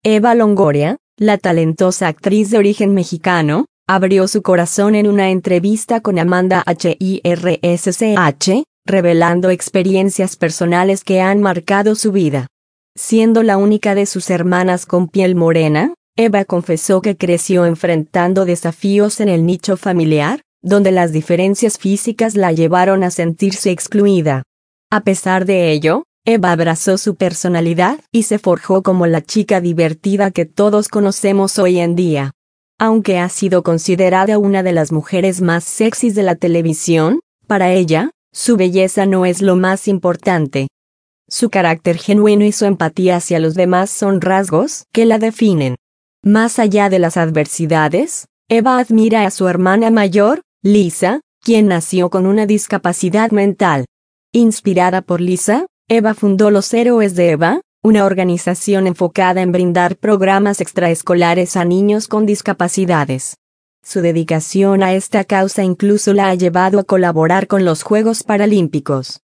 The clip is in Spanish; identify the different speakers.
Speaker 1: Eva Longoria, la talentosa actriz de origen mexicano, abrió su corazón en una entrevista con Amanda Hirsch, revelando experiencias personales que han marcado su vida. Siendo la única de sus hermanas con piel morena, Eva confesó que creció enfrentando desafíos en el nicho familiar, donde las diferencias físicas la llevaron a sentirse excluida. A pesar de ello, Eva abrazó su personalidad y se forjó como la chica divertida que todos conocemos hoy en día. Aunque ha sido considerada una de las mujeres más sexys de la televisión, para ella, su belleza no es lo más importante. Su carácter genuino y su empatía hacia los demás son rasgos que la definen. Más allá de las adversidades, Eva admira a su hermana mayor, Lisa, quien nació con una discapacidad mental. Inspirada por Lisa, Eva fundó Los Héroes de Eva, una organización enfocada en brindar programas extraescolares a niños con discapacidades. Su dedicación a esta causa incluso la ha llevado a colaborar con los Juegos Paralímpicos.